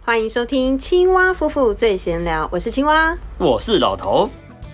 欢迎收听青蛙夫妇最闲聊，我是青蛙， 我是老头。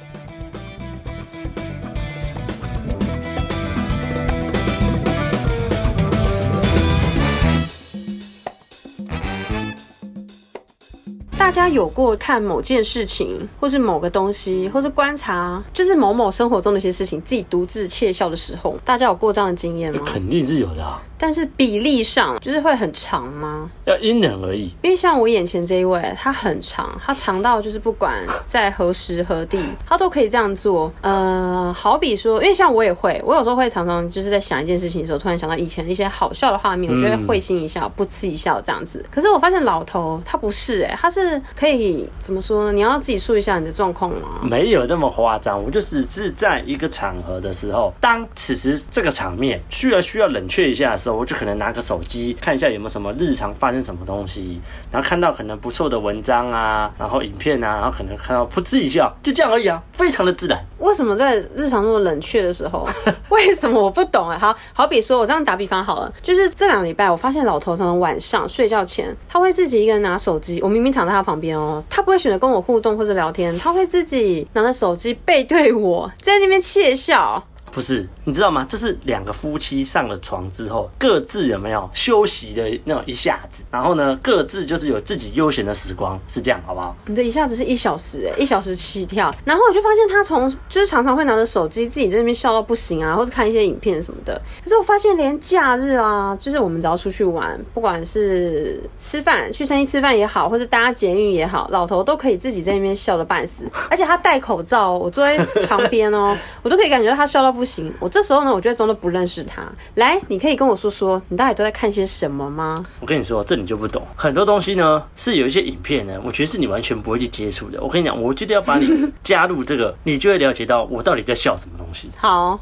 大家有过看某件事情，或是某个东西，或是观察，就是某某生活中的一些事情，自己独自窃笑的时候，大家有过这样的经验吗？ 肯定是有的啊。 但是比例上就是会很长吗？ 要因人而异。 因为像我眼前这一位，他很长，他长到就是不管在何时何地，他都可以这样做。好比说，因为像我也会，我有时候会常常就是在想一件事情的时候，突然想到以前一些好笑的画面，我就会会心一笑，不嗤一笑这样子。可是我发现老头他不是他是可以怎么说呢？你要自己说一下你的状况吗？ 没有那么夸张，我就只是在一个场合的时候，当此时这个场面需要冷却一下的时候，我就可能拿个手机看一下有没有什么日常发生什么东西，然后看到可能不错的文章啊，然后影片啊，然后可能看到噗嗤一笑，就这样而已啊，非常的自然。 为什么在日常中的冷却的时候，为什么我不懂好比说我这样打比方好了，就是这2个礼拜我发现老头常常晚上睡觉前，他会自己一个人拿手机，我明明躺在他旁边他不会选择跟我互动或者聊天，他会自己拿着手机背对我，在那边窃笑。 不是，你知道吗？这是2个夫妻上了床之后，各自有没有休息的那种一下子，然后呢，各自就是有自己悠闲的时光，是这样，好不好？ 你的一下子是1小时1小时起跳，然后我就发现他就是常常会拿着手机自己在那边笑到不行啊，或者看一些影片什么的。可是我发现连假日啊，就是我们只要出去玩，不管是吃饭去餐厅吃饭也好，或者搭捷运也好，老头都可以自己在那边笑得半死，而且他戴口罩，我坐在旁边我都可以感觉到他笑到不行。我这时候呢，我就会装作不认识他。来，你可以跟我说说，你到底都在看些什么吗？ 我跟你说，这你就不懂。很多东西呢，是有一些影片呢，我觉得是你完全不会去接触的。我跟你讲，我觉得要把你加入这个，你就会了解到我到底在笑什么东西。 好。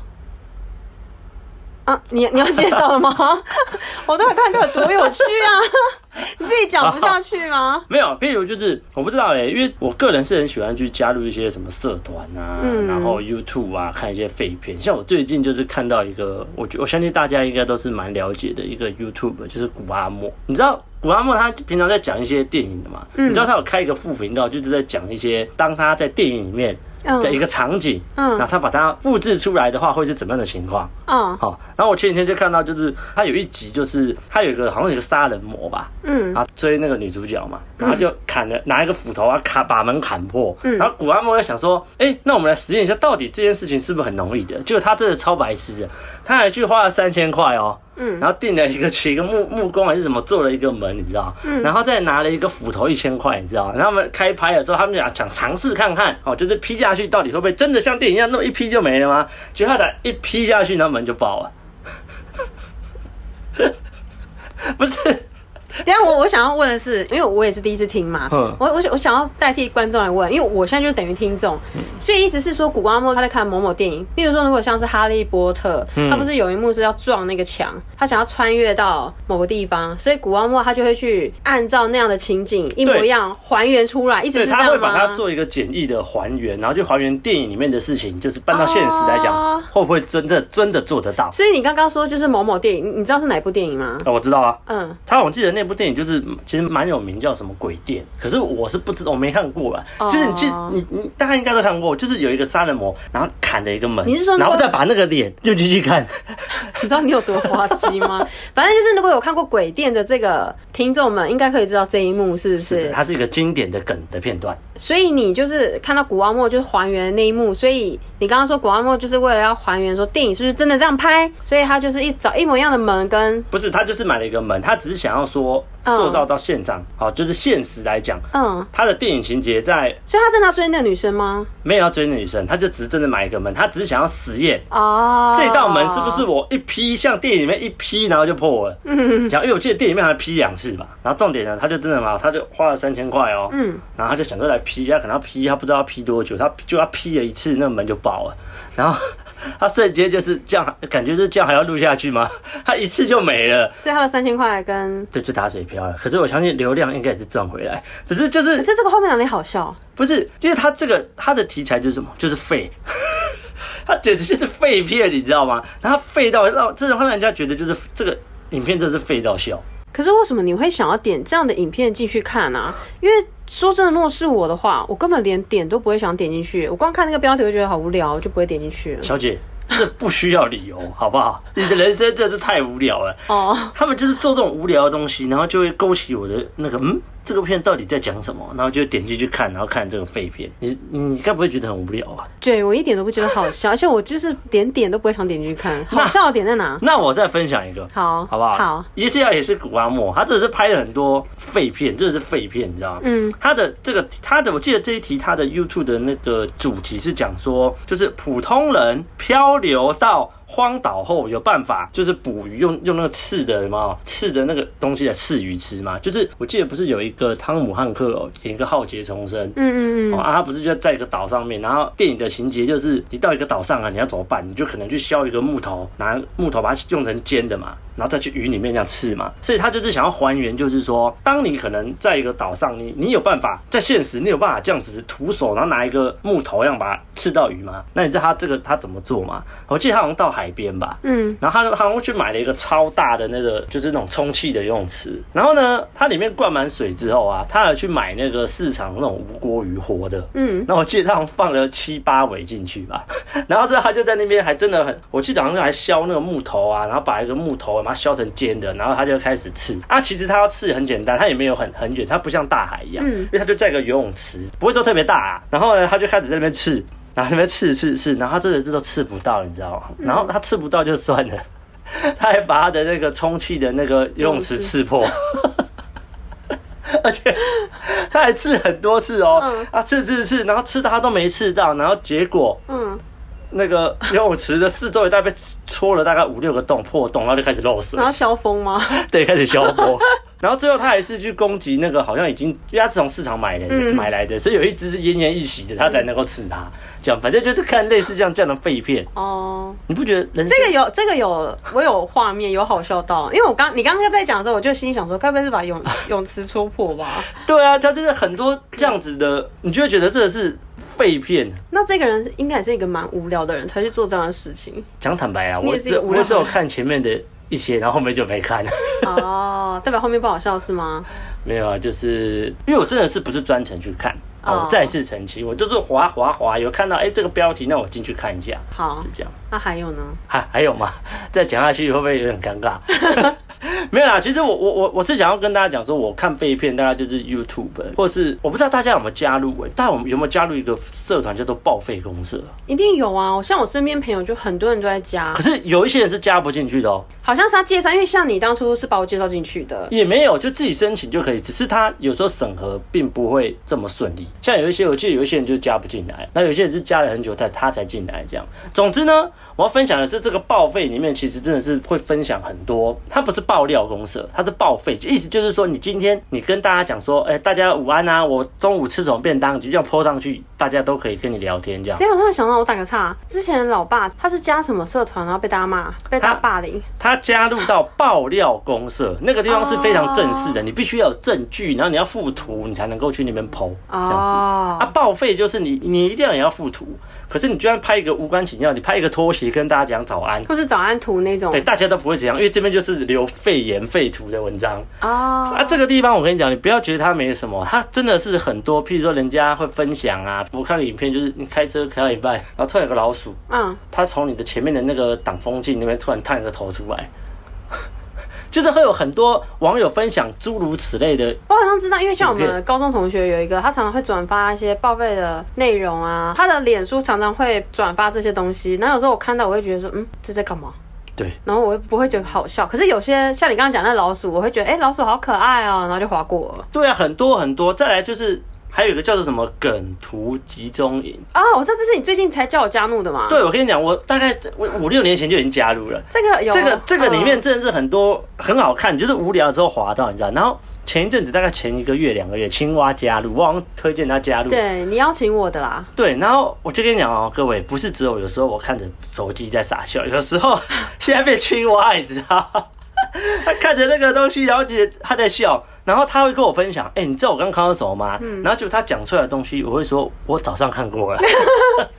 啊，你要介绍了吗？我都有看到有多有趣啊！你自己讲不下去吗？ 没有，譬如就是我不知道因为我个人是很喜欢去加入一些什么社团啊，然后 YouTube 啊，看一些废片。像我最近就是看到一个，我相信大家应该都是蛮了解的一个 YouTube， 就是古阿莫。你知道古阿莫他平常在讲一些电影的嘛？你知道他有开一个副频道，就是在讲一些当他在电影里面。的一个场景，然后他把它复制出来的话，会是怎么样的情况？好，然后我前几天就看到，就是他有一集，就是他有一个好像有一个杀人魔吧，然后追那个女主角嘛，然后就拿一个斧头啊把门砍破，然后古阿莫在想说，那我们来实验一下，到底这件事情是不是很容易的？结果他真的超白痴的，他还去花了3000块然后订了一个木工还是什么做了一个门，你知道？然后再拿了一个斧头1000块，你知道？然后他们开拍了之后，他们想尝试看看，就是劈下去到底会不会真的像电影一样那么一劈就没了吗？结果他才一劈下去，然后门就爆了。不是。 等一下我想要问的是，因为我也是第一次听嘛，我想要代替观众来问，因为我现在就等于听众，所以意思是说，古阿莫他在看某某电影，例如说，如果像是哈利波特，他不是有一幕是要撞那个墙，他想要穿越到某个地方，所以古阿莫他就会去按照那样的情景一模一样还原出来，一直是这样吗？ 他会把它做一个简易的还原，然后就还原电影里面的事情，就是搬到现实来讲，会不会真的做得到？ 所以你刚刚说就是某某电影，你知道是哪部电影吗？ 我知道啊，我记得那部电影就是其实蛮有名，叫什么鬼店，可是我是不知道，我没看过啦。就是你大概应该都看过，就是有一个杀人魔，然后砍了一个门， 你是说然后再把那个脸就进去看？ 你知道你有多滑稽吗？反正就是如果有看过鬼店的这个听众们，应该可以知道这一幕是不是？ 它是一个经典的梗的片段。 所以你就是看到古阿莫就是还原那一幕，所以你刚刚说古阿莫就是为了要还原说电影是不是真的这样拍，所以他就是找一模一样的门跟不是，他就是买了一个门，他只是想要说塑造到现场，就是现实来讲，他的电影情节在， 所以他真的要追那个女生吗？ 没有要追那女生，他就只是真的买一个门，他只是想要实验这道门是不是我一劈像电影里面一劈然后就破了，因为我记得电影里面还劈2次嘛，然后重点呢，他就真的嘛，他就花了3000块然后他就想说来劈，他可能要劈，他不知道要劈多久，他就要劈了一次，那个门就爆了，然后他瞬间就是这样，感觉是这样还要录下去吗？他一次就没了， 所以他的3000块跟对就打水漂了。可是我相信流量应该也是赚回来，可是这个后面哪里好笑？ 不是，因为他的题材就是什么，就是废。他简直就是废片，你知道吗？然后他废到让人家觉得就是这个影片真是废到笑。 可是为什么你会想要点这样的影片进去看啊？因为说真的，如果是我的话，我根本连点都不会想点进去，我光看那个标题就觉得好无聊，我就不会点进去了。 小姐，这不需要理由，好不好？你的人生真的是太无聊了。哦，他们就是做这种无聊的东西，然后就会勾起我的那个这个片到底在讲什么，然后就点进去看，然后看这个废片。你该不会觉得很无聊啊？ 对，我一点都不觉得好笑，而且我就是点都不会想点进去看。好笑的点在哪？ 那我再分享一个，好不好？ 好， 也是古阿莫，他这是拍了很多废片，这是废片，你知道吗？他的我记得这一题他的 YouTube 的那个主题是讲说，就是普通人漂流到荒岛后有办法，就是捕鱼用那个刺的那个东西来刺鱼吃嘛。就是我记得不是有一个汤姆汉克演一个浩劫重生，他不是就在一个岛上面，然后电影的情节就是你到一个岛上啊，你要怎么办？你就可能去削一个木头，拿木头把它用成尖的嘛，然后再去鱼里面这样刺嘛。所以他就是想要还原，就是说，当你可能在一个岛上，你有办法在现实，你有办法这样子徒手，然后拿一个木头让把它刺到鱼吗？那你知道他怎么做吗？我记得他好像到海边吧，然后他好像去买了一个超大的那个就是那种充气的游泳池，然后呢，它里面灌满水之后啊，他还去买那个市场那种无锅鱼活的，那我记得他好像放了7、8尾进去吧，然后之后他就在那边还真的很，我记得好像还削那个木头啊，然后把一个木头把它削成尖的，然后他就开始刺啊，其实他要刺很简单，他也没有很远，他不像大海一样，因为他就在一个游泳池，不会说特别大啊，然后呢，他就开始在那边刺。然后那边刺，然后他真的都刺不到，你知道吗？然后他刺不到就算了，他还把他的那个充气的那个游泳池刺破，而且他还刺很多次哦，刺，然后刺他都没刺到，然后结果那个游泳池的四周大概被戳了大概5、6个破洞，然后就开始漏水。 然后消风吗？ 对，开始消风。然后最后他还是去攻击那个，好像已经，因为他是从市场买来的，所以有一只是奄奄一息的，他才能够刺他。这样，反正就是看类似这样的废片。哦，你不觉得人生这个有我有画面，有好笑到，因为你刚刚在讲的时候，我就心里想说，该不会是把泳池戳破吧？ 对啊，他就是很多这样子的，你就会觉得这是废片。 那这个人应该也是一个蛮无聊的人，才去做这样的事情。 讲坦白啊，我只有看前面的一些，然后后面就没看。 哦，代表后面不好笑是吗？ 没有啊，就是因为我真的是不是专程去看。我再次澄清，我就是滑，有看到这个标题，那我进去看一下。好，是这样。 那还有呢？ 还有吗？再讲下去会不会有点尴尬？没有啦，其实我是想要跟大家讲说，我看废片大概就是 YouTube， 或是我不知道大家有没有加入大家有没有加入一个社团叫做报废公社？ 一定有啊，像我身边朋友就很多人都在加， 可是有一些人是加不进去的哦。 好像是他介绍，因为像你当初是把我介绍进去的， 也没有，就自己申请就可以，只是他有时候审核并不会这么顺利。像有一些，我记得有一些人就加不进来，那有些人是加了很久他才进来这样。总之呢，我要分享的是这个报废里面，其实真的是会分享很多，它不是爆料公社，它是报废，意思就是说，你今天你跟大家讲说，大家午安啊，我中午吃什么便当，你就这样 po 上去，大家都可以跟你聊天这样。 这样我突然想到，我打个岔，之前老爸他是加什么社团，然后被大家骂，被大家霸凌。他加入到爆料公社，那个地方是非常正式的，你必须要有证据，然后你要附图，你才能够去那边 po 这样子。报废就是你一定要附图，可是你就算拍一个无关紧要，你拍一个拖鞋跟大家讲早安， 或是早安图那种， 对，大家都不会怎样，因为这边就是留废言废图的文章这个地方我跟你讲，你不要觉得它没什么，它真的是很多，譬如说人家会分享啊，我看个影片就是你开车开到一半，然后突然有个老鼠，它从你的前面的那个挡风镜那边突然探个头出来。就是会有很多网友分享诸如此类的， 我好像知道，因为像我们高中同学有一个，他常常会转发一些报废的内容啊，他的脸书常常会转发这些东西，然后有时候我看到我会觉得说，这在干嘛？对，然后我又不会觉得好笑，可是有些像你刚刚讲那老鼠，我会觉得老鼠好可爱哦，然后就滑过了。 对啊，很多很多，再来就是还有一个叫做什么梗图集中营我知道这是你最近才叫我加入的嘛？ 对，我跟你讲，我大概5、6年前就已经加入了。这个里面真的是很多很好看，就是无聊的时候滑到，你知道。然后前一阵子大概前1个月、2个月，青蛙加入，我好像推荐他加入。 对，你邀请我的啦。对， 然后我就跟你讲各位，不是只有时候我看着手机在傻笑，有时候现在被青蛙，你知道。他看着那个东西，然后觉得他在笑，然后他会跟我分享，你知道我刚看到什么吗？然后就他讲出来的东西，我会说，我早上看过了。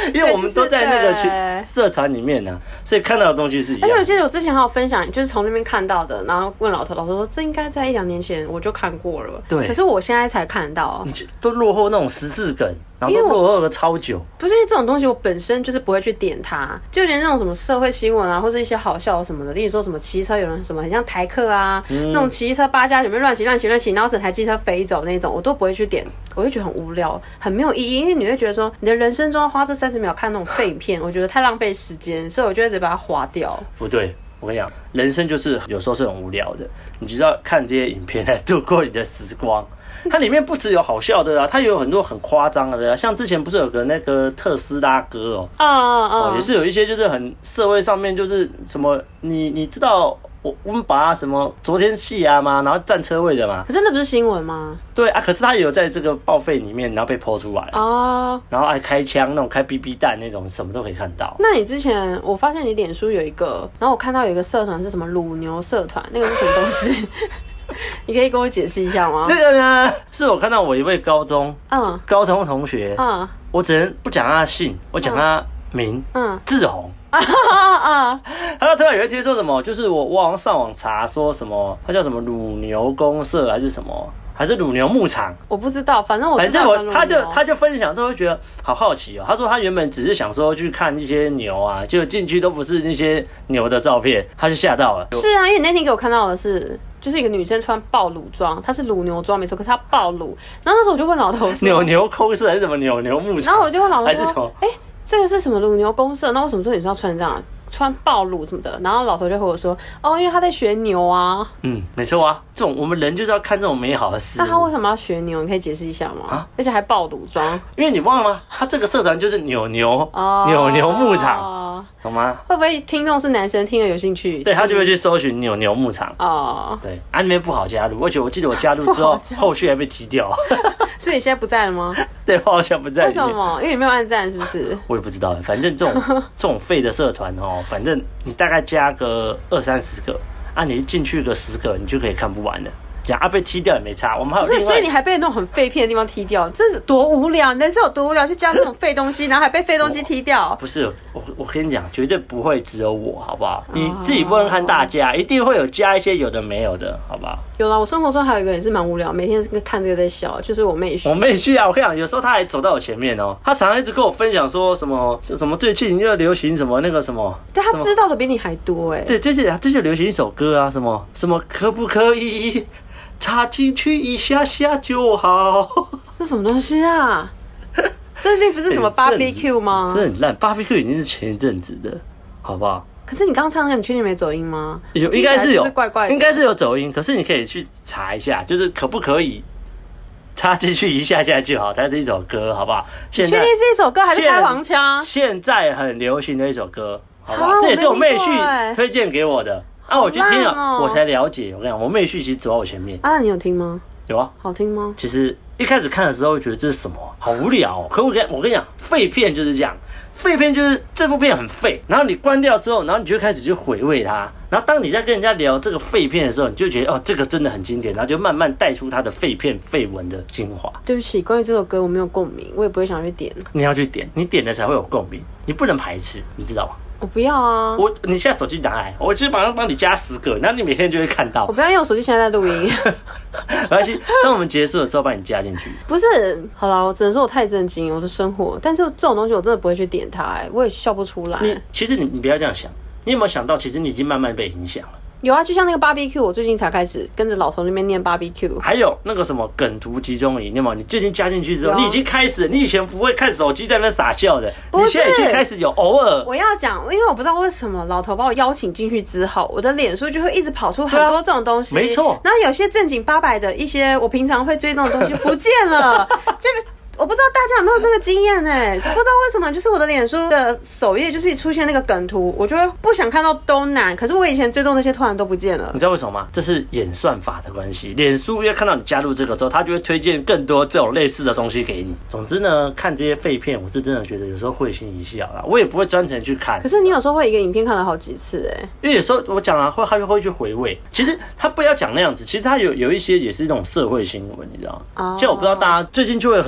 因为我们都在那个社团里面呢、所以看到的东西是一样的。 而且我记得我之前还有分享，就是从那边看到的，然后问老头，老头说这应该在1-2年前我就看过了， 对， 可是我现在才看到， 你都落后那种14梗。然后都落后个超久， 不是因为这种东西，我本身就是不会去点它，就连那种什么社会新闻啊，或者一些好笑什么的，例如说什么骑车有人什么很像台客啊，那种骑车8加9乱骑，然后整台机车飞走那种，我都不会去点，我就觉得很无聊，很没有意义，因为你会觉得说你的人生中要花这30秒看那种废片，我觉得太浪费时间，所以我就会直接把它划掉。 不对。我跟你讲，人生就是有时候是很无聊的，你就要看这些影片来度过你的时光。它里面不只有好笑的啊，它也有很多很夸张的啊。像之前不是有个那个特斯拉哥也是有一些就是很社会上面就是什么，你知道我们把什么昨天气啊嘛，然后占车位的嘛。 可是那不是新闻吗？ 对啊，可是他也有在这个报废里面，然后被剖出来然后还开枪那种开 BB 弹那种，什么都可以看到。 那你之前我发现你脸书有一个，然后我看到有一个社团是什么乳牛社团，那个是什么东西？你可以跟我解释一下吗？ 这个呢，是我看到我一位高中同学，我只能不讲他的姓，我讲他名，志宏。他突然有一天说什么，就是我好像上网查说什么，他叫什么乳牛公社还是什么，还是乳牛牧场， 我不知道，反正他就分享之后就觉得好好奇哦。他说他原本只是想说去看一些牛啊，结果进去都不是那些牛的照片，他就吓到了。 是啊，因为你那天给我看到的是。就是一个女生穿暴乳装，她是乳牛装没错，可是她暴乳。然后那时候我就问老头说：“牛公社还是什么牛牧场？” 然后我就问老头说：“这个是什么乳牛公社？那为什么说女生要穿这样？穿暴乳什么的？”然后老头就和我说：“因为他在学牛啊。” 没错啊，这种我们人就是要看这种美好的事。 那他为什么要学牛？你可以解释一下吗？而且还暴乳装？ 因为你忘了吗？他这个社团就是牛牧场。懂吗？ 会不会听众是男生听了有兴趣？ 对，他就会去搜寻牛牧场。对，那边不好加入，而且我记得我加入之后，后续还被踢掉。 所以你现在不在了吗？ 对，我好像不在。 为什么？因为你没有按赞，是不是？ 我也不知道，反正这种废的社团反正你大概加个20-30个，你进去个10个，你就可以看不完了。讲被踢掉也没差，我们还有另外， 所以你还被那种很废片的地方踢掉，这是多无聊！人生有多无聊，去加那种废东西，然后还被废东西踢掉。 不是，我跟你讲，绝对不会只有我，好不好？你自己不能看大家，一定会有加一些有的没有的，好不好？ 有啦，我生活中还有一个也是蛮无聊，每天看这个在笑，就是我妹婿。 我妹婿啊，我跟你讲，有时候他还走到我前面他常常一直跟我分享说什么最近又流行什么那个什么， 对，他知道的比你还多对， 这就流行一首歌啊，什么可不可以？插进去一下下就好。 这什么东西啊？最近不是什么 BBQ 吗？ 真的很烂 ，BBQ 已经是前一阵子的，好不好？ 可是你刚唱那个，你确定没走音吗？ 应该是有， 怪怪的， 应该是有走音。可是你可以去查一下，就是可不可以插进去一下下就好？它是一首歌，好不好？ 确定是一首歌还是开黄腔？ 现在很流行的一首歌，好不好？这也是我妹婿推荐给我的。我去听了，我才了解。我跟你讲，我妹婿其实走到我前面。 你有听吗？ 有啊。 好听吗？ 其实一开始看的时候，觉得这是什么？好无聊。可我跟你讲，废片就是这样。废片就是这部片很废，然后你关掉之后，然后你就开始去回味它。然后当你在跟人家聊这个废片的时候，你就觉得这个真的很经典，然后就慢慢带出它的废片废文的精华。 对不起，关于这首歌我没有共鸣，我也不会想去点。 你要去点，你点了才会有共鸣，你不能排斥，你知道吗？ 我不要啊！ 你现在手机拿来，我就马上帮你加10个，然后你每天就会看到。 我不要，因为我手机现在在录音。 没关系，当我们结束的时候把你加进去。 不是，好啦，我只能说我太震惊我的生活，但是这种东西我真的不会去点它，我也笑不出来。 其实你不要这样想，你有没有想到，其实你已经慢慢被影响了？ 有啊，就像那个 BBQ， 我最近才开始跟着老头那边念 BBQ。还有那个什么梗图集中营，你最近加进去之后，你已经开始，你以前不会看手机在那傻笑的，你现在已经开始有偶尔。 我要讲，因为我不知道为什么老头把我邀请进去之后，我的脸书就会一直跑出很多这种东西。 没错。 然后有些正经800的一些我平常会追踪的东西不见了，就。我不知道大家有没有这个经验不知道为什么，就是我的脸书的首页就是出现那个梗图，我就会不想看到都难。可是我以前追踪那些突然都不见了， 你知道为什么吗？这是演算法的关系。脸书要看到你加入这个之后，他就会推荐更多这种类似的东西给你。总之呢，看这些废片，我是真的觉得有时候会心一笑啦。我也不会专程去看。 可是你有时候会一个影片看了好几次因为有时候我讲了他就会去回味。其实他不要讲那样子，其实他有一些也是那种社会新闻，你知道吗？像我不知道大家最近就会有很多那种。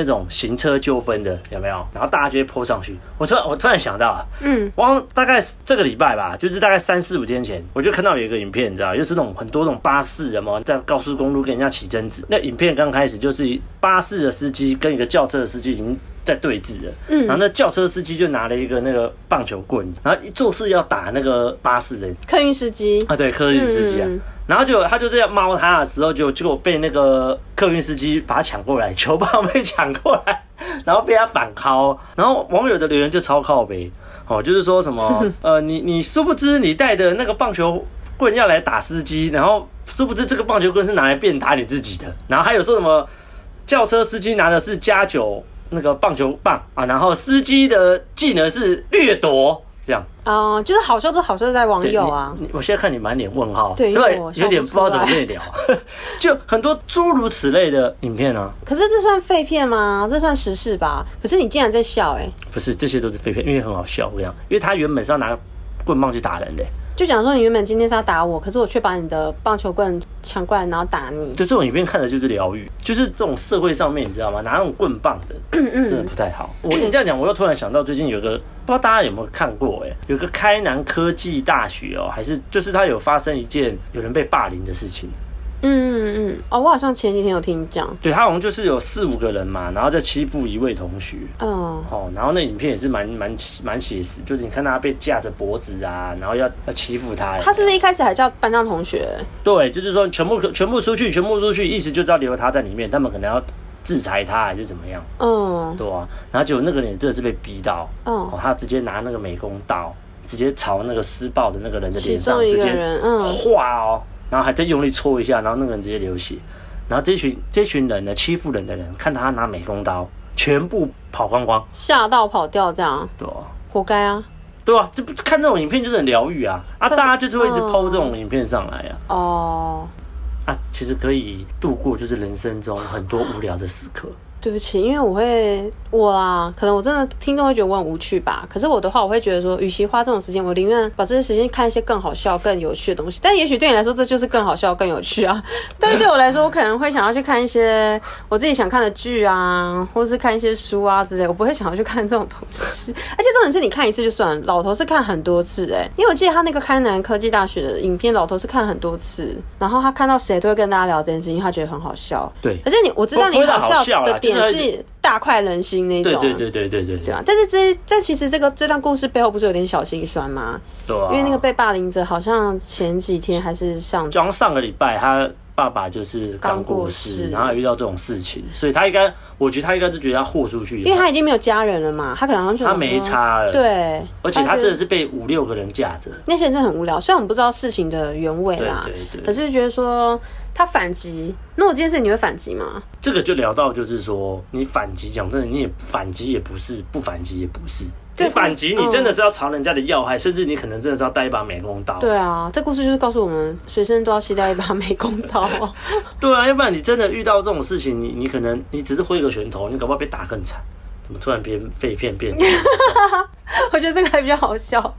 种行车纠纷的，有没有？然后大家就会 po 上去。我突然想到，我大概这个礼拜吧，就是大概3、4、5天前，我就看到有一个影片，你知道，就是那种很多那种巴士有没有在高速公路跟人家起争执。那影片刚开始就是巴士的司机跟一个轿车的司机已经在对峙了，然后那轿车司机就拿了一个那个棒球棍，然后一做事要打那个巴士的客运司机啊，对，客运司机啊。然后他就这样猫他的时候，结果被那个客运司机把他抢过来，球棒被抢过来，然后被他反敲，然后网友的留言就超靠北就是说什么你殊不知你带的那个棒球棍要来打司机，然后殊不知这个棒球棍是拿来鞭打你自己的，然后还有说什么轿车司机拿的是加9那个棒球棒啊，然后司机的技能是掠夺。这样就是好笑都好笑在网友啊。 我现在看你满脸问号， 对， 有点不知道怎么跟你聊，就很多诸如此类的影片啊。 可是这算废片吗？这算时事吧？可是你竟然在笑不是，这些都是废片，因为很好笑这样，因为他原本是要拿棍棒去打人的。 就讲说你原本今天是要打我，可是我却把你的棒球棍抢过来，然后打你。 对，这种影片看的就是疗愈，就是这种社会上面你知道吗？拿那种棍棒的，真的不太好。你这样讲，我又突然想到最近有个不知道大家有没有看过有个开南科技大学还是就是他有发生一件有人被霸凌的事情。 我好像前几天有听讲， 对，他好像就是有4、5个人嘛，然后在欺负一位同学，然后那影片也是蛮写实，就是你看他被架着脖子啊，然后要欺负他。 他是不是一开始还叫班上同学？ 对，就是说全部出去，意思就是要留他在里面，他们可能要制裁他还是怎么样？对啊，然后结果那个人真的是被逼到，他直接拿那个美工刀，直接朝那个施暴的那个人的脸上直接划然后还再用力戳一下，然后那个人直接流血。然后这群人呢，欺负人的人看他拿美工刀，全部跑光光， 吓到跑掉这样。 对啊， 活该啊。 对啊，这看这种影片就是很疗愈啊！大家就是会一直 po 这种影片上来啊。其实可以度过就是人生中很多无聊的时刻。 对不起，因为可能我真的听众会觉得我很无趣吧。可是我的话，我会觉得说，与其花这种时间，我宁愿把这些时间看一些更好笑、更有趣的东西。但也许对你来说，这就是更好笑、更有趣啊。但是对我来说，我可能会想要去看一些我自己想看的剧啊，或是看一些书啊之类。我不会想要去看这种东西。而且重点是你看一次就算了，老头是看很多次因为我记得他那个开南科技大学的影片，老头是看很多次，然后他看到谁都会跟大家聊这件事情，因为他觉得很好笑。 对， 可是我知道你好笑的点是大快人心那种。对啊，但是这其实这段故事背后不是有点小心酸吗？ 对啊， 因为那个被霸凌者好像前几天还是上个礼拜他爸爸就是刚过世，然后遇到这种事情，所以我觉得他应该就觉得他豁出去， 因为他已经没有家人了嘛，他可能他没差了。 对， 而且他真的是被5、6个人架着， 那些人真的很无聊。虽然我们不知道事情的原委啦，对，可是觉得说他反击，那我这件事你会反击吗？ 这个就聊到就是说，你反击讲真的，你也反击也不是，不反击也不是。你反击，你真的是要朝人家的要害，甚至你可能真的是要带一把美工刀。 对啊，这故事就是告诉我们，随身都要携带一把美工刀。 对啊，要不然你真的遇到这种事情，你可能你只是挥个拳头，你搞不好被打更惨。怎么突然变废片变？ 我觉得这个还比较好笑。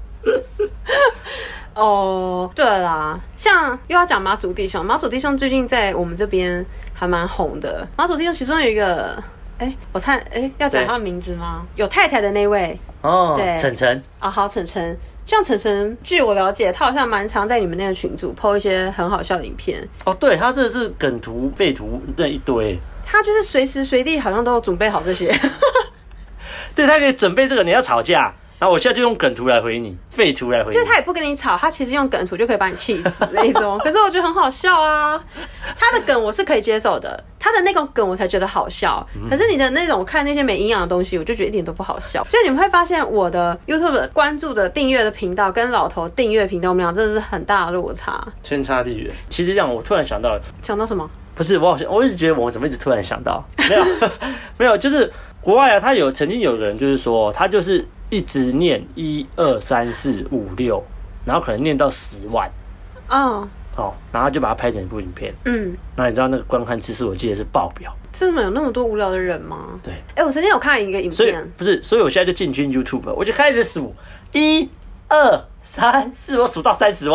对啦，像又要讲马祖弟兄，马祖弟兄最近在我们这边还蛮红的。马祖弟兄其中有一个，我猜，要讲他的名字吗？有太太的那位对， 晨晨好，晨晨。像晨晨，据我了解，他好像蛮常在你们那个群组 po 一些很好笑的影片。 对，他这是梗图、废图那一堆。 他就是随时随地好像都有准备好这些。 对，他可以准备这个，你要吵架。然后我现在就用梗图来回你，废图来回你， 就是他也不跟你吵，他其实用梗图就可以把你气死那种。可是我觉得很好笑啊，他的梗我是可以接受的，他的那种梗我才觉得好笑。可是你的那种看那些没营养的东西，我就觉得一点都不好笑。所以你们会发现我的 YouTube 关注的订阅的频道跟老头订阅频道，我们俩真的是很大的落差， 天差地远。其实这样，我突然想到什么？ 不是我一直觉得我怎么一直突然想到，没有，就是国外啊，他曾经有人就是说，他就是一直念1、2、3、4、5、6，然后可能念到10万，然后就把它拍成一部影片，那你知道那个观看次数，我记得是爆表。 真的有那么多无聊的人吗？ 对， 我曾经有看一个影片， 所以我现在就进军 YouTube， 我就开始数1、2、3、4，我数到30万。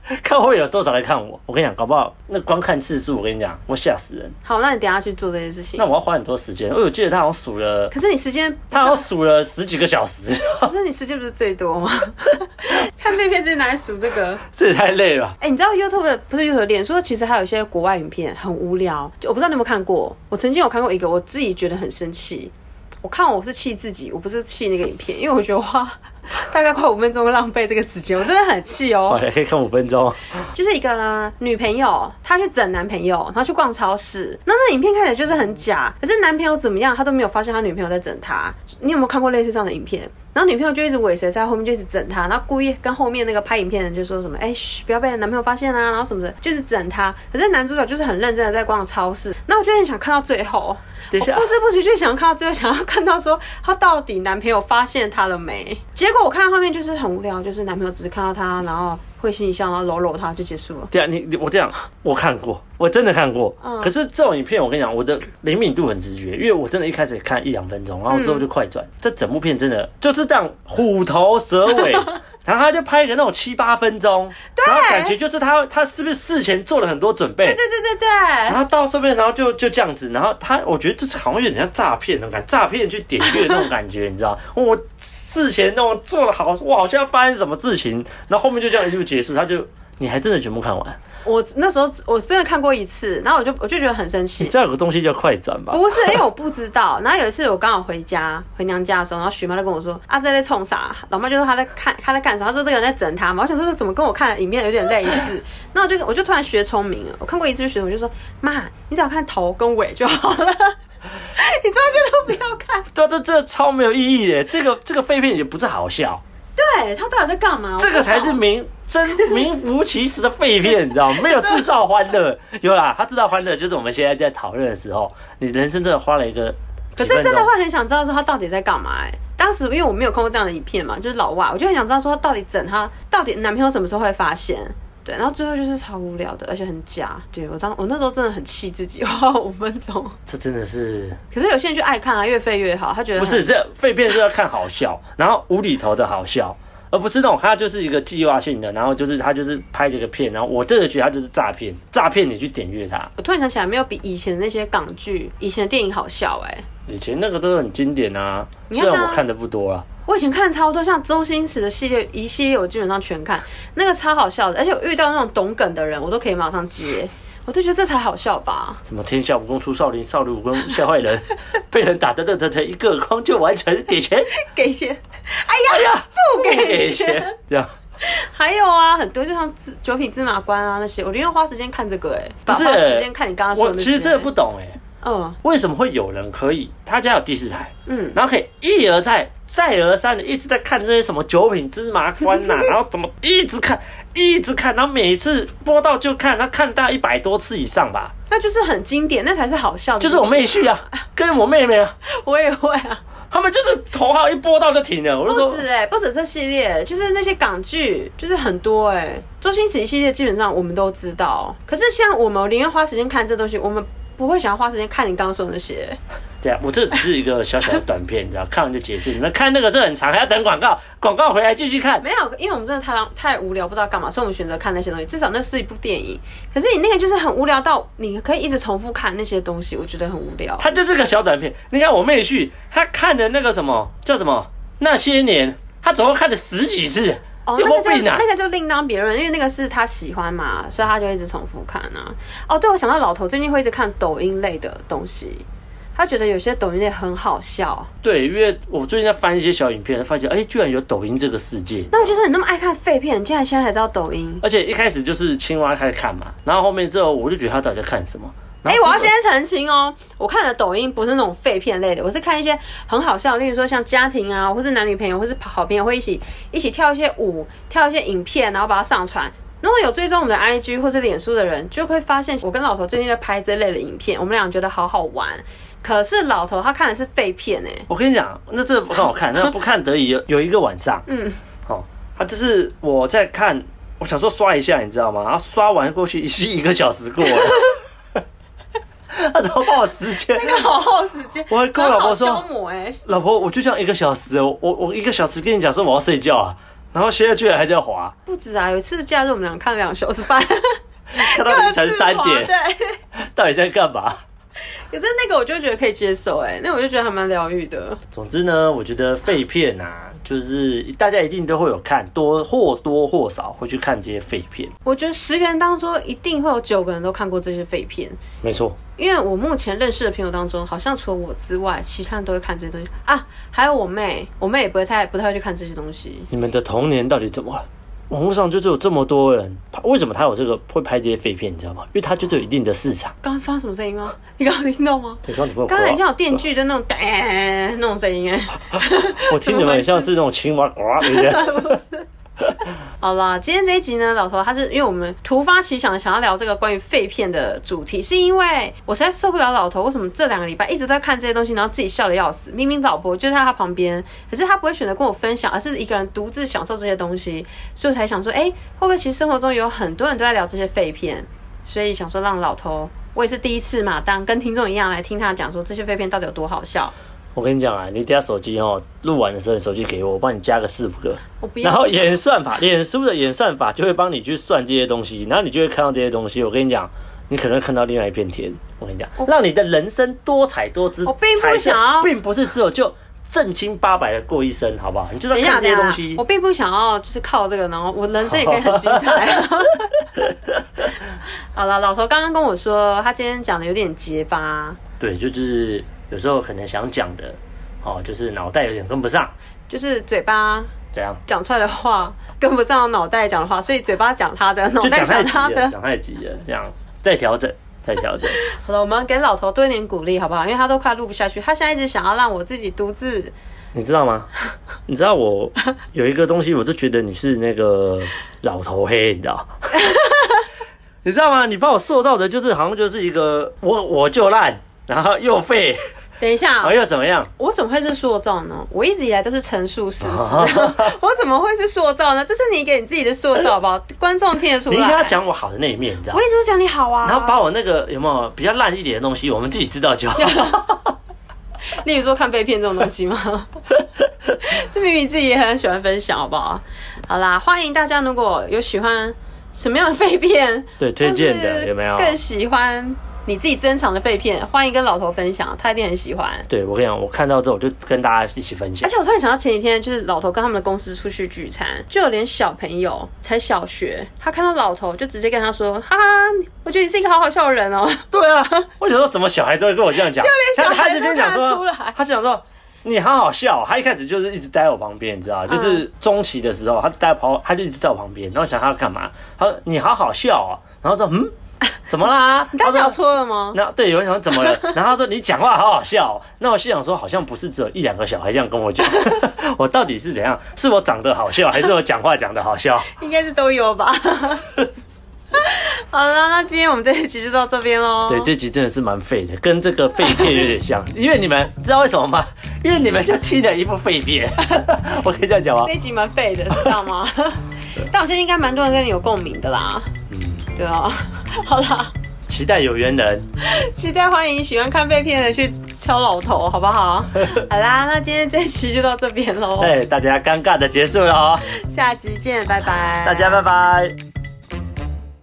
看会有多少人看我？我跟你讲，搞不好那观看次数，我跟你讲，我吓死人。 好，那你等一下去做这件事情。 那我要花很多时间，因为我记得他好像数了， 可是你时间， 他好像数了10几个小时。 可是你时间不是最多吗？看废片是拿来数这个， 这也太累了。 你知道 YouTube 不是 YouTube， 脸书其实还有一些国外影片很无聊，我不知道你有没有看过。我曾经有看过一个，我自己觉得很生气。我看我是气自己，我不是气那个影片，因为我觉得花大概快5分钟浪费这个时间，我真的很气哦。 我还可以看5分钟， 就是一个女朋友，她去整男朋友，然后去逛超市，那影片看起来就是很假，可是男朋友怎么样，他都没有发现他女朋友在整他。你有没有看过类似这样的影片？然后女朋友就一直尾随在后面，就一直整他，然后故意跟后面那个拍影片的人就说什么，嘘，不要被男朋友发现啊，然后什么的，就是整他。可是男主角就是很认真的在逛超市，那我就很想看到最后，我不知不觉就想看到最后，想要看到说他到底男朋友发现他了没？结果我看到后面就是很无聊，就是男朋友只是看到他，然后会心一笑，然后搂搂他就结束了。 对啊，我这样我看过，我真的看过。可是这种影片我跟你讲，我的灵敏度很直觉，因为我真的一开始看1-2分钟，然后之后就快转。这整部片真的就是这样虎头蛇尾。然后他就拍一个那种7-8分钟，然后感觉就是他是不是事前做了很多准备？ 对。 然后到这边，然后就这样子，然后我觉得这好像有点像诈骗那种感觉，诈骗去点阅那种感觉，你知道？我事前那种做了好，哇，好像发生什么事情，然后后面就这样一路结束，你还真的全部看完？ 我那时候我真的看过一次，然后我就觉得很生气。 你知道有个东西叫快转吧？ 不是，因为我不知道。然后有一次我刚好回娘家的时候，然后许妈就跟我说：“啊，这在冲啥？”老妈就说她在干什么？她说这个人在整她嘛。我想说这怎么跟我看的影片有点类似？那我就突然学聪明了。我看过一次就学，我就说：“妈，你只要看头跟尾就好了。”你中间都不要看。 对，这超没有意义的。这个废片也不是好笑。 对，他到底在干嘛？ 这个才是名副其实的废片，你知道吗？没有制造欢乐，有啦，他制造欢乐就是我们现在在讨论的时候，你人生真的花了一个， 可是真的会很想知道说他到底在干嘛。当时因为我没有看过这样的影片嘛，就是老外，我就很想知道说他到底整他，到底男朋友什么时候会发现？对，然后最后就是超无聊的，而且很假。对，我那时候真的很气自己，花5分钟。这真的是。 可是有些人就爱看啊，越废越好，他觉得不是这废片是要看好笑，然后无厘头的好笑，而不是那种他就是一个计划性的，然后他就是拍这个片，然后我真的觉得他就是诈骗你去点阅它。 我突然想起来，没有比以前的那些港剧、以前的电影好笑以前那个都很经典啊，虽然我看的不多啊。 我以前看超多，像周星驰的一系列我基本上全看，那个超好笑的，而且我遇到那种懂梗的人，我都可以马上接，我就觉得这才好笑吧。 什么天下武功出少林，少林武功吓坏人，被人打得热腾腾，一个光就完成，给钱，哎呀，不给钱，这样。 还有啊，很多就像九品芝麻官啊那些，我宁愿花时间看这个不是花时间看你刚刚说的那些。 我其实真的不懂为什么会有人可以他家有第4台，然后可以一而再再而三的一直在看这些什么九品芝麻官然后什么一直看，然后每次播到就看，他看大概100多次以上吧。 那就是很经典，那才是好笑的。 就是我妹婿啊，跟我妹妹啊， 我也会啊。 他们就是头号一播到就停了，我就说不止这系列，就是那些港剧，就是很多周星驰一系列基本上我们都知道，可是像我们宁愿花时间看这东西，我们不会想要花时间看你刚刚说的那些。 对啊，我这只是一个小小的短片，你知道，看完就结束。你们看那个是很长，还要等广告，广告回来继续看。 没有，因为我们真的太无聊，不知道干嘛，所以我们选择看那些东西。至少那是一部电影。可是你那个就是很无聊到你可以一直重复看那些东西，我觉得很无聊。 它就是个小短片。你看我妹婿，他看的那个什么叫什么那些年，他总共看了10几次。有没有病啊？ 那个就另当别论，因为那个是他喜欢嘛，所以他就一直重复看啊。对，我想到老头最近会一直看抖音类的东西。他觉得有些抖音类很好笑。 对，因为我最近在翻一些小影片，发现居然有抖音这个世界。 那我就是你那么爱看废片，你竟然现在才知道抖音。 而且一开始就是青蛙开始看嘛，然后后面之后我就觉得他到底在看什么。 我要先澄清我看的抖音不是那种废片类的，我是看一些很好笑的，例如说像家庭啊，或是男女朋友，或是好朋友会一起跳一些舞，跳一些影片，然后把它上传。如果有追踪我们的 IG 或是脸书的人，就会发现我跟老头最近在拍这类的影片，我们俩觉得好好玩。可是老头他看的是废片我跟你讲，那这不很好看，那不看得已有一个晚上，他就是我在看，我想说刷一下，你知道吗？然后刷完过去已经1个小时过了。他怎么帮我时间？ 那个好耗时间。 我还跟我老婆说：“ 消磨老婆，我就这样1个小时，我1个小时跟你讲说我要睡觉啊。” 然后现在居然还在滑， 不止啊，有一次假日我们俩看了2小时半， 看到凌晨3点， 对， 到底在干嘛？ 可是那个我就觉得可以接受，那我就觉得还蛮疗愈的。 总之呢，我觉得废片啊，就是大家一定都会有看，或多或少会去看这些废片。 我觉得10个人当中一定会有9个人都看过这些废片。 没错， 因为我目前认识的朋友当中，好像除了我之外，其他人都会看这些东西啊。还有我妹也不太会去看这些东西。 你们的童年到底怎么了？网络上就是有这么多人，为什么他有这个会拍这些废片？你知道吗？因为他就是有一定的市场。 刚刚是发生什么声音吗？你刚刚听到吗？ 对，刚刚刚很像有电锯的那种那种声音我听你们很像是那种青蛙呱的。 好啦，今天这一集呢，老头他是因为我们突发奇想想要聊这个关于废片的主题，是因为我实在受不了老头为什么这2个礼拜一直都在看这些东西，然后自己笑得要死。明明老婆就在他旁边，可是他不会选择跟我分享，而是一个人独自享受这些东西，所以我才想说，会不会其实生活中有很多人都在聊这些废片，所以想说让老头，我也是第一次嘛，当跟听众一样来听他讲说这些废片到底有多好笑。 我跟你讲啊，你等下手机录完的时候，你手机给我帮你加个4、5个， 我不要。 然后演算法，脸书的演算法就会帮你去算这些东西，然后你就会看到这些东西。我跟你讲，你可能会看到另外一片天。我跟你讲，让你的人生多彩多姿。 我并不想要， 并不是只有就正清八百的过一生，好不好？你就在看这些东西。 我并不想要，就是靠这个，然后我人生也可以很精彩。好了，老头刚刚跟我说，他今天讲的有点结巴。 对，就是有时候可能想讲的，就是脑袋有点跟不上， 就是嘴巴怎样讲出来的话跟不上脑袋讲的话，所以嘴巴讲他的，脑袋讲他的， 讲太急了，这样再调整。 好了，我们给老头多一点鼓励，好不好？因为他都快录不下去，他现在一直想要让我自己独自。 你知道吗？你知道我有一个东西，我就觉得你是那个老头黑，你知道？你知道吗？你把我塑造的就是好像就是一个我就烂，然后又废。 等一下， 又怎么样？ 我怎么会是塑造呢？我一直以来都是陈述事实，我怎么会是塑造呢？这是你给你自己的塑造吧，观众听得出来。 你应该讲我好的那一面，你知道吗？ 我一直都讲你好啊， 然后把我那个有没有比较烂一点的东西，我们自己知道就好。 例如说看废片这种东西吗？这明明自己也很喜欢分享，好不好？好啦，欢迎大家，如果有喜欢什么样的废片， 对推荐的有没有？ 更喜欢你自己珍藏的废片，欢迎跟老头分享，他一定很喜欢。 对，我跟你讲，我看到之后我就跟大家一起分享。 而且我突然想到前几天，就是老头跟他们的公司出去聚餐，就有连小朋友才小学，他看到老头就直接跟他说：“哈哈，我觉得你是一个好好笑的人哦。” 对啊，我想说怎么小孩都会跟我这样讲， 就连小孩都看得出来。 他想说你好好笑，他一开始就是一直待我旁边，你知道，就是中期的时候，他就一直在我旁边，然后想他要干嘛？他说你好好笑啊，然后说怎么啦？ 你刚讲错了吗？ 那对，有人想怎么了？然后他说你讲话好好笑，那我心想说好像不是只有1、2个小孩这样跟我讲，我到底是怎样？是我长得好笑，还是我讲话讲得好笑？ 应该是都有吧。好了，那今天我们这一集就到这边咯。 对，这集真的是蛮废的，跟这个废片有点像，因为你们知道为什么吗？因为你们就听了一部废片，我可以这样讲吗？ 这一集蛮废的，知道吗？但我相信应该蛮多人跟你有共鸣的啦。对啊，好啦， 期待有缘人， 期待欢迎喜欢看废片的去敲老头，好不好？好啦，那今天这一期就到这边咯。 大家尴尬的结束了哦， 下集见，拜拜， 大家拜拜。